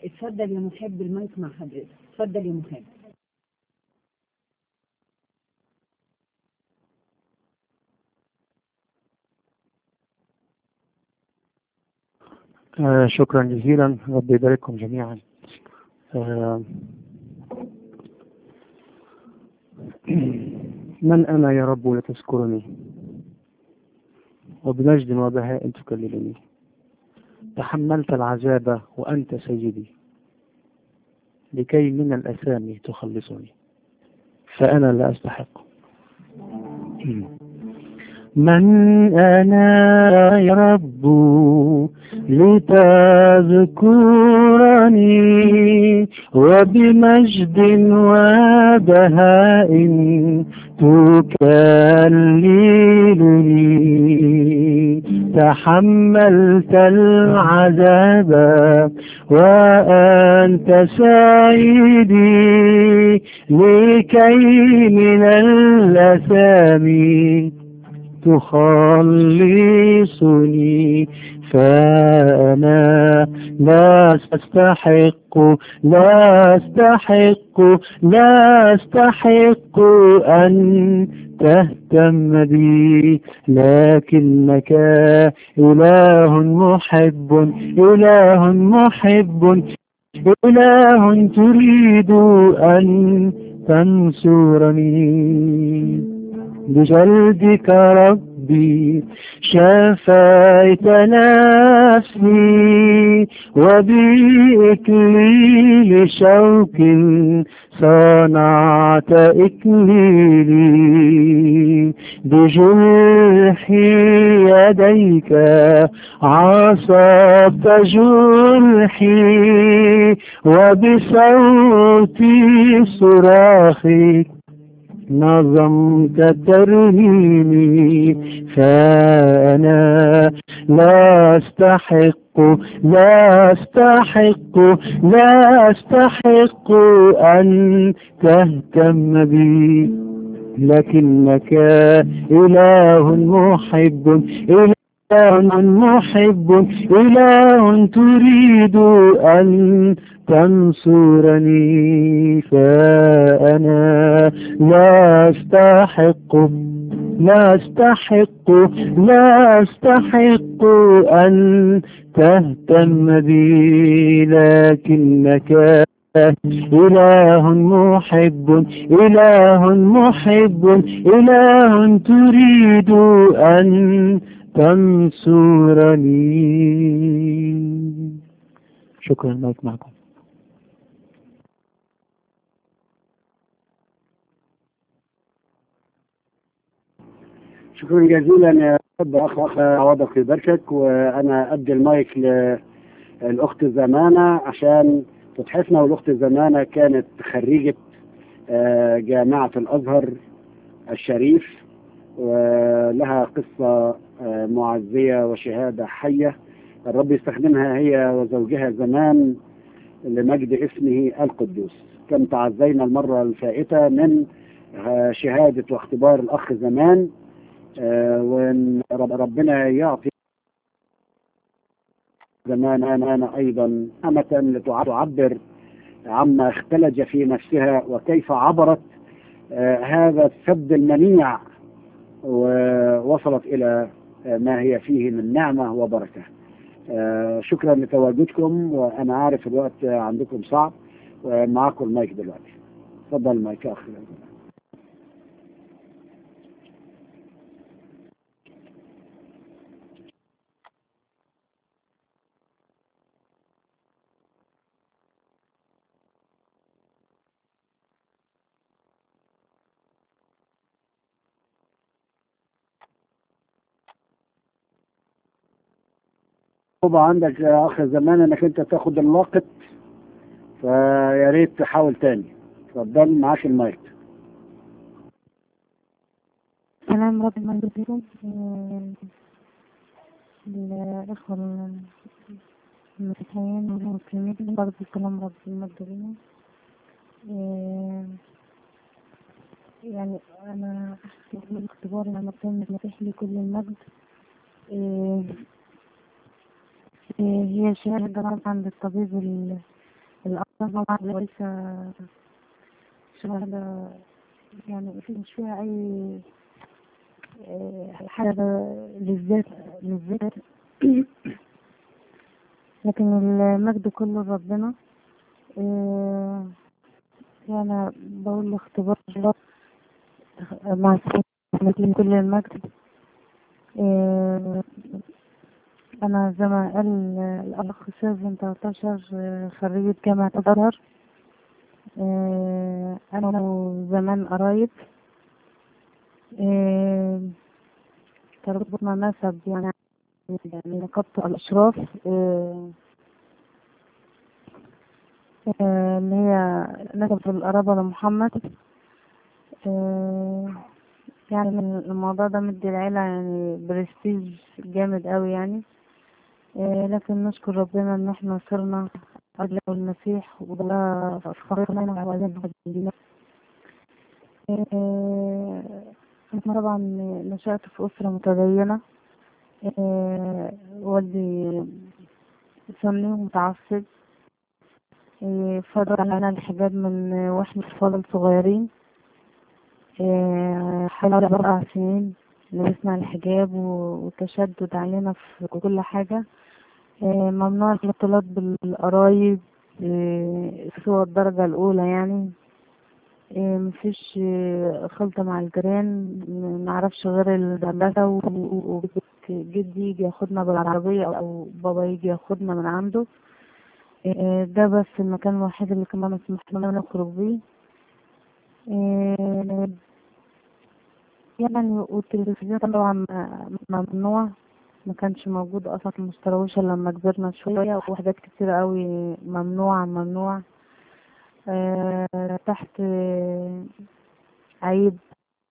اتفضل يا محب، المايك مع حضرتك. اتفضل يا محب. شكرا جزيلا، ربي يبارككم جميعا. من أنا يا رب لتذكرني، وبمجد وبهاء تكللني. تحملت العذاب وأنت سيدي، لكي من الأثام تخلصني، فأنا لا أستحق. من أنا يا رب لتذكرني، وبمجد وبهاء تكللني. تحملت العذاب وأنت سيدي، لكي من الأثام تخلصني، فأنا لا أستحق أن تهتم بي، لكنك إله محب، إله تريد أن تنصرني. بجلدك ربي شفيت نفسي، وبإكليل شوك صنعت إكليلي. بجرح يديك عصبت جرحي، وبصوت صراخك نظمت ترنيمي. فأنا لا أستحق أن تهتم بي، لكنك إله محب، إله تريد أن تنصرني. فأنا لا أستحق أن تهتم بي، لكنك إله محب، إله تريد أن تنصرني. شكرا لك معكم. شكرا جزيلا يا أخ عوضك يباركك. وأنا أدي المايك للأخت زمانة عشان تتحفنا. والأخت زمانة كانت خريجة جامعة الأزهر الشريف، ولها قصة معزية وشهادة حية الرب يستخدمها هي وزوجها زمان لمجد اسمه القدوس. كم تعزينا المرة الفائتة من شهادة واختبار الأخ زمان، وربنا يعطي زمان أنا أيضا أمة لتعبر عما اختلج في نفسها وكيف عبرت هذا السد المنيع ووصلت إلى ما هي فيه من نعمة وبركة. شكرا لتواجدكم، وأنا عارف الوقت عندكم صعب، ومعاكم المايك دلوقتي. تفضل المايك يا أخي. طبعا عندك يا أخ زمان أنك أنت تاخد الوقت، فيا ريت تحاول تاني. تفضل معاك المايك. سلام رب المنزلين الأخوة المسيحيين والمسلمين، برضه سلام رب المنزلين. يعني أنا أحكي من اختباري لما كان المسيح لي كل المجد. هي شهادة عند الطبيب الأرض طبعا لسه شغالة، يعني مش فيها أي حاجة للذات لكن المجد كله لربنا. يعني بقول اختبار الله مع السلامة كل المجد. أنا زي ما قال الأخ سيفن 13 خريجة جامعة الأزهر. أنا زمان قرايب تربطنا نسب، يعني نقابة الأشراف اللي هي نسب القرابة لمحمد. يعني الموضوع ده مدي العيلة يعني برستيج جامد قوي يعني. لكن نشكر ربنا ان احنا صرنا أجل المسيح وده فخرنا وعزيزنا. انا طبعا نشأت في أسرة متدينة. والدي سني ومتعصب. فرض علينا الحجاب من واحنا أطفال صغيرين. حوالي 4 سنين لبسنا الحجاب وتشدد علينا في كل حاجة. ممنوع الاختلاط بالقرايب سوى الدرجة الأولى يعني. مفيش خلطة مع الجيران، منعرفش غير المدرسة، وجدي يجي ياخدنا بالعربية أو بابا يجي ياخدنا من عنده. ده بس المكان الوحيد اللي كان مسموح لنا نخرج بيه. يعني والتلفزيون طبعا ممنوع، ما كانش موجود اصلا في المستروشة لما كبرنا شوية، وحاجات كتير قوي ممنوع. تحت عيب.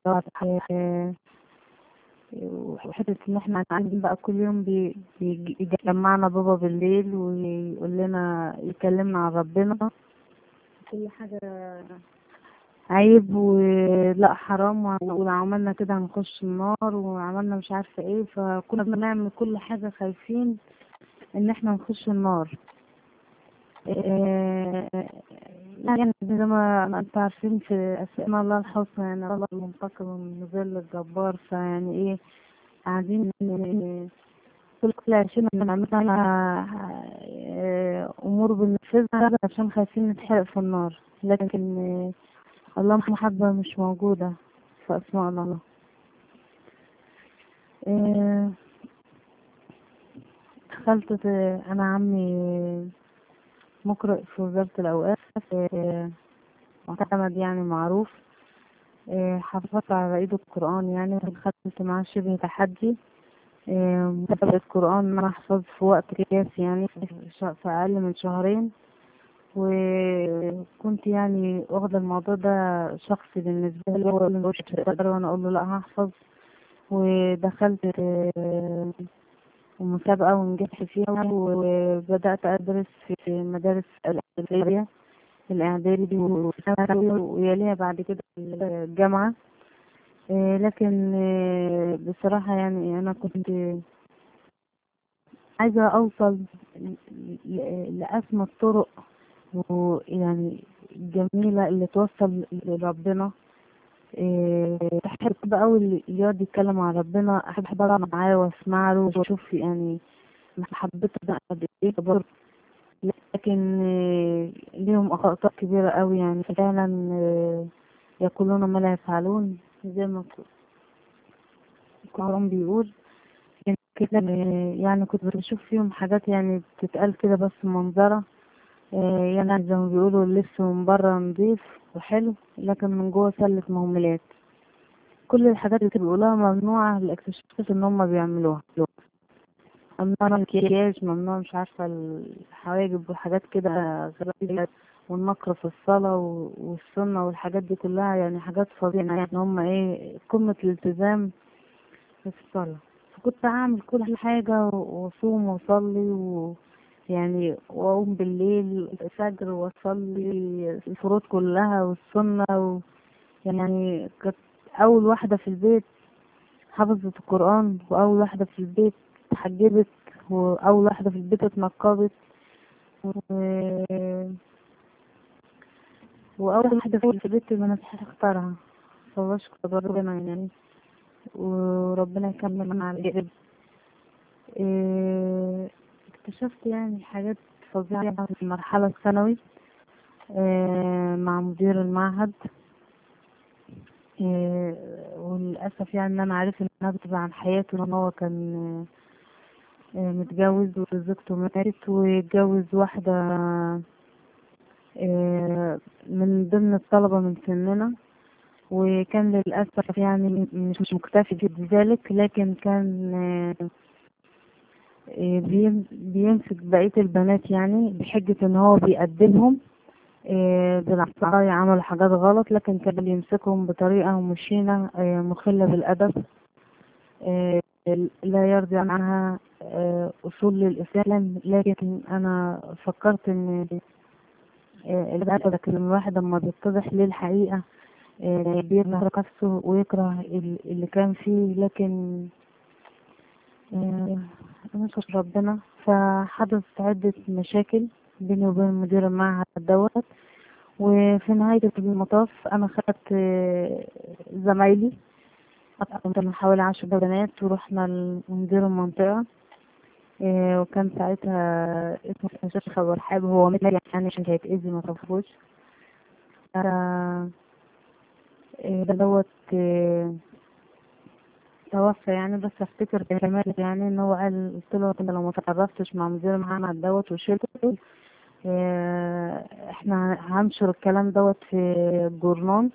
وحتة ان احنا عايزين بقى كل يوم بيجمعنا بابا بالليل ويقول لنا يكلمنا عن ربنا. كل حاجة عيب ولا حرام، ولو عملنا كده هنخش النار، وعملنا مش عارفة ايه، فكنا بنعمل كل حاجة خايفين ان احنا نخش النار. يعني زي ما انتوا عارفين في اسماء الله الحسنى، يعني الله المنتقم من ظل الجبار. فيعني ايه قاعدين كل عشان نعملها امور بننفذها عشان خايفين نتحرق في النار. لكن الله محبة مش موجودة في أسماء الله. دخلت أنا عمي مقرئ في وزارة الأوقاف، معتمد يعني معروف. حفظت على إيده القرآن، يعني دخلت معاه شبه تحدي متابعة القرآن إن أنا أحفظ في وقت قياسي، يعني في أقل من 2 شهر. وكنت يعني واخدة الموضوع ده شخصي بالنسبة لي، وأنا أقول له لا هحفظ. ودخلت مسابقة ونجحت فيها، وبدأت أدرس في مدارس الإعدادي ويليها بعد كده الجامعة. لكن بصراحة يعني أنا كنت عايزة أوصل لأسمى الطرق ويعني جميلة اللي توصل لربنا. أحب بقى أوي اللي يقعد يتكلم عن ربنا، أحب أقعد معاه وأسمع له وأشوف يعني محبته ده قد إيه برضه. لكن ليهم أخطاء كبيرة أوي، يعني فعلا يقولون ما لا يفعلون زي ما القرآن بيقول كده. يعني كنت بشوف فيهم حاجات يعني بتتقال كده بس منظرة. يعني زي ما بيقولوا اللبس من بره نضيف وحلو، لكن من جوه سلة مهملات. كل الحاجات اللي بيقولوها ممنوعة، اللي اكتشفت ان هم بيعملوها. ممنوع المكياج، ممنوع مش عارفة الحواجب وحاجات كده غريبة، والنقر في الصلاة والسنة والحاجات دي كلها، يعني حاجات فظيعة. يعني هم ايه قمة الالتزام في الصلاة. فكنت أعمل كل حاجة وأصوم وأصلي يعني وأقوم بالليل الفجر وأصلي الفروض كلها والسنة يعني كنت أول واحدة في البيت حفظت القرآن، وأول واحدة في البيت اتحجبت، وأول واحدة في البيت اتنقبت. وأول واحدة في البيت اللي أنا اختارها، فبشكر ربنا يعني، وربنا يكمل مع الجد. اكتشفت يعني حاجات فظيعة في المرحلة الثانوي مع مدير المعهد. وللأسف يعني إن أنا عرفت إن أنا بتبقى عن حياته، إن هو كان متجوز وزوجته ماتت، واتجوز واحدة من ضمن الطلبة من سننا، وكان للأسف يعني مش مكتفي بذلك، لكن كان بيمسك بقية البنات يعني بحجة إن هو بيقدمهم بالعصاية عملوا حاجات غلط، لكن كان بيمسكهم بطريقة مشينة مخلة بالأدب، لا يرضي عنها أصول الإسلام. لكن أنا فكرت إن لكن الواحد لما بيتضح ليه الحقيقة بيكره نفسه ويكره اللي كان فيه. لكن نشكر ربنا، فحدث عدة مشاكل بيني وبين مدير المعهد دوت، وفي نهاية المطاف أنا خدت زمايلي من حوالي 10 بنات ورحنا لمدير المنطقة. وكان ساعتها اسمه الشيخ أبو رحاب، هو مثل يعني عشان هيتأذي ما تعرفوش. دوت توفى يعني، بس افتكر كلمات يعني ان هو قال، قلت له انت لو ما تعرفتش مع مدير المعهد دوت وشلته احنا هنشر الكلام دوت في الجورنال.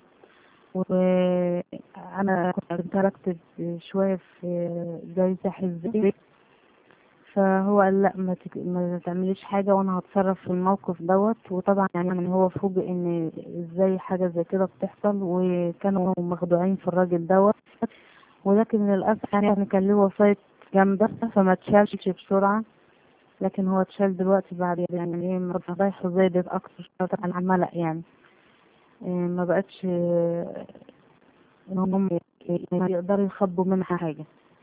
وانا كنت هكتب شويه في جريدة حزبي، فهو قال لا ما تعمليش حاجه وانا هتصرف في الموقف دوت. وطبعا يعني هو فوجئ ان ازاي حاجه زي كده بتحصل، وكانوا مخدوعين في الراجل دوت. ولكن للاسف يعني كان له وسايط جامده فما اتشالش بسرعه، لكن هو اتشال دلوقتي بعد يعني ايه فضايحه زادت اكتر عن الملأ يعني. ما بقتش انهم يقدروا يخبوا منها حاجه.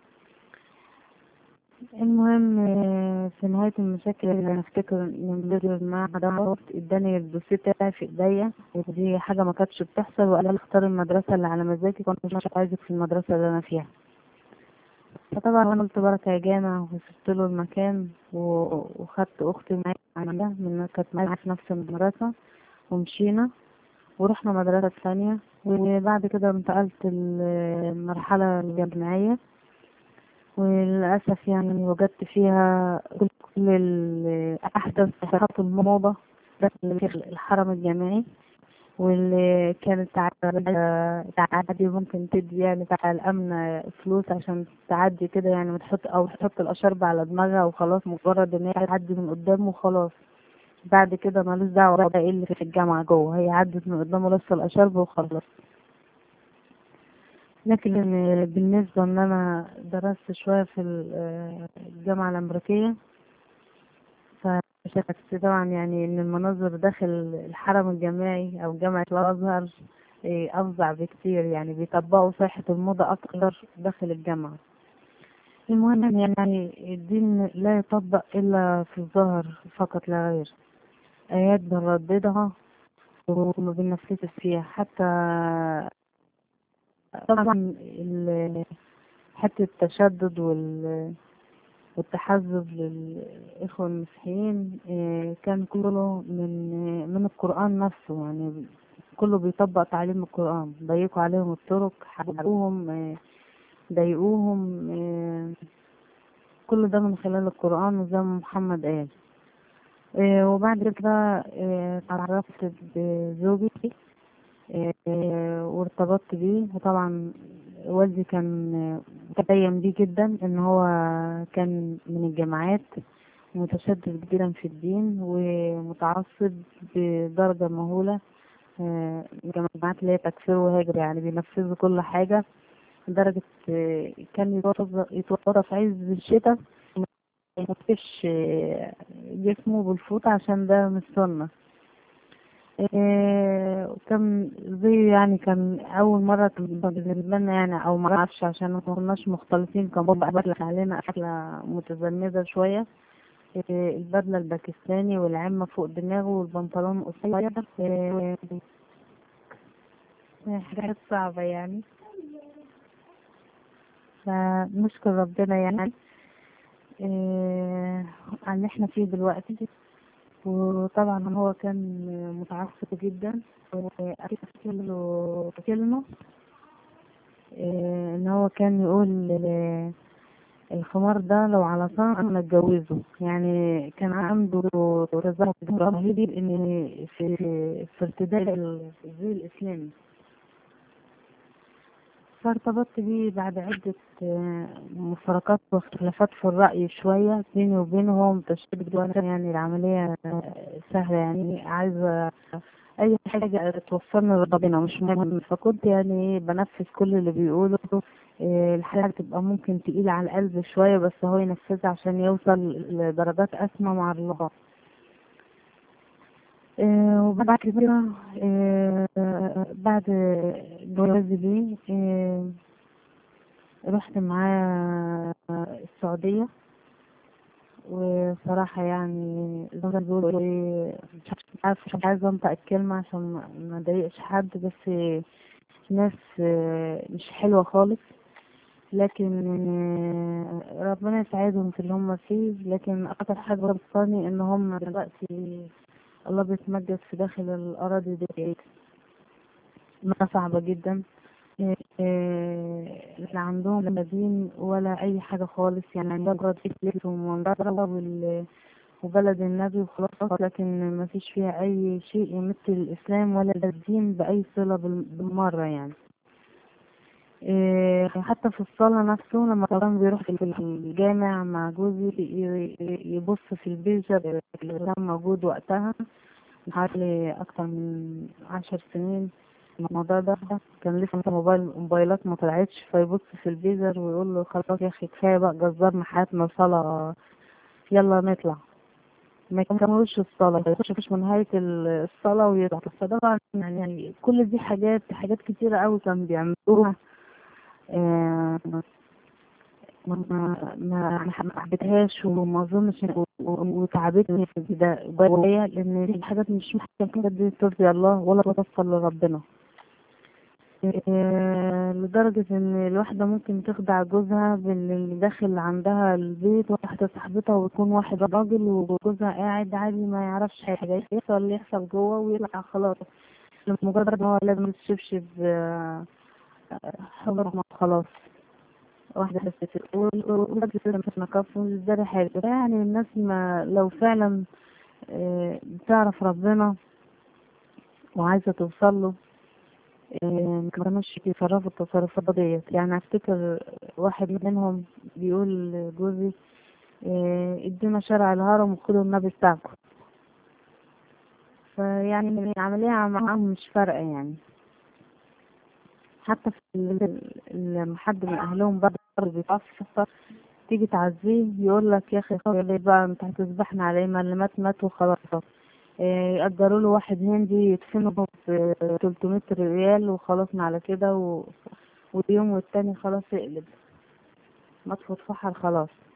المهم في نهاية المشاكل اللي أنا أفتكر إن مدير المعهد دوت إداني الدوسيه بتاعي في إيديا، ودي حاجة ما كانتش بتحصل، وقال لي اختار المدرسة اللي على مزاجك وأنا مش عايزك في المدرسة اللي أنا فيها. فطبعا أنا قلت بركة يا جامع، وسبت له المكان وخدت أختي معايا من كانت معايا في نفس المدرسة، ومشينا ورحنا مدرسة ثانية. وبعد كده انتقلت المرحلة الجامعية، وللأسف يعني وجدت فيها كل أحدث خط الموضة في الحرم الجامعي، واللي كانت تعدي ممكن تدي يعني بتاع الأمن فلوس عشان تعدي كده يعني، وتحط الأشرب على دماغها وخلاص، مجرد إن هي تعدي من قدامه وخلاص. بعد كده مالوش دعوة بقى إيه اللي في الجامعة جوه، هي عدت من قدامه لسه الأشرب وخلاص. لكن بالنسبة ان انا درست شوية في الجامعة الامريكية، فشفت طبعا يعني ان المناظر داخل الحرم الجامعي او جامعة الازهر افظع بكتير، يعني بيطبقوا صيحة الموضة اكتر داخل الجامعة. المهم يعني الدين لا يطبق الا في الظاهر فقط لا غير، ايات بنرددها وما بننفذش فيها. حتى طبعا حتى التشدد والتحزب للإخوة المسيحيين كان كله من القرآن نفسه، يعني كله بيطبق تعليم القرآن، ضيقوا عليهم الطرق، حرقوهم، ضايقوهم، كل ده من خلال القرآن وزي ما محمد قال. وبعد كده تعرفت بزوجي وارتبطت بيه، وطبعا والدي كان متدين بيه جدا، ان هو كان من الجماعات متشدد جدا في الدين ومتعصب بدرجة مهولة، الجماعات اللي هي تكفير وهجر، يعني بينفذوا كل حاجة، لدرجة كان يتوضى في عز الشتاء ما ينفش جسمه بالفوط عشان ده مش سنة. وكان زي يعني كان أول مرة بالنسبة لنا يعني، أو ما أعرفش عشان ما كناش مختلطين، كان بابا أكل علينا أكلة متزمزة شوية، البدلة الباكستاني والعمة فوق دماغه والبنطلون قصير، حاجات صعبة يعني. فنشكر ربنا يعني على اللي احنا فيه دلوقتي. وطبعا هو كان متعصب جدا، وأكيد له كلمة ان هو كان يقول الخمار ده لو على صنع انا اتجوزه. يعني كان عنده رضا رهيب ان في ارتداء الزي الاسلامي. فارتبطت بيه بعد عدة مفارقات واختلافات في الرأي شوية بيني وبينه. هو متشدد وانا يعني العملية سهلة، يعني عايزة أي حاجة توصلني لربنا مش مهم. فكنت يعني بنفذ كل اللي بيقوله. الحاجة تبقى ممكن تقيلة على القلب شوية، بس هو ينفذها عشان يوصل لدرجات أسمى مع الله. وبعد كده بعد جوازي ليه رحت معاه السعودية. وصراحة يعني زي ما بيقولوا مش عايزة انطق الكلمة عشان ما اضايقش حد، بس ناس مش حلوة خالص. لكن ربنا يساعدهم في اللي هم فيه. لكن اكتر حاجة بتبسطني ان هم دلوقتي الله بيتمجد في داخل الأراضي دي. ما صعبة جدا. لا عندهم لا دين ولا أي حاجة خالص، يعني مجرد فكرة ومنظرة وبلد النبي وخلاص. لكن ما فيش فيها أي شيء يمثل الإسلام ولا الدين بأي صلة بالمرة يعني. حتى في الصلاة نفسه لما كان بيروح في الجامع مع جوزي يبص في البيجر اللي كان موجود وقتها من حوالي أكتر من 10 سنين. الموضوع ده كان لسه موبايلات ما طلعتش، فيبص في البيزر ويقول له خلاص يا أخي كفاية بقى جزرنا حياتنا صلاة، يلا نطلع. ما يكملوش الصلاة، يخش من نهاية الصلاة ويطلع. فطبعا يعني كل دي حاجات كتيرة قوي كان بيعملوها. ما حبيتهاش وما اظنش وتعبتني في البداية، لان دي حاجات مش محتاجة دي ترضي الله ولا توصل لربنا. لدرجة ان الواحدة ممكن تخدع جوزها باللي داخل عندها البيت، واحدة صاحبتها، ويكون واحد راجل وجوزها قاعد عادي ما يعرفش حاجة، يحصل اللي يحصل جوه ويطلع خلاص. لمجرد ان هو لازم يتشبشب حضر خلاص. واحدة بس تقول مش نقص ومش حاجة. يعني الناس ما لو فعلا بتعرف ربنا وعايزة توصل له ما كانوش يتصرفوا التصرفات ديت. يعني افتكر واحد منهم بيقول جوزي ادينا شرع الهرم وخدوا النبي بتاعكم. فيعني العملية معاهم مش فارقة يعني. حتى في لما حد من اهلهم برضه بيتعصب تيجي تعزيه يقول لك يا اخي خلي بقى انت هتذبحنا على ما اللي مات وخلاص. يقدروا له واحد هندي يدفنه ب 300 ريال وخلصنا على كده واليوم والتاني خلاص يقلب مطفو اتفحر خلاص.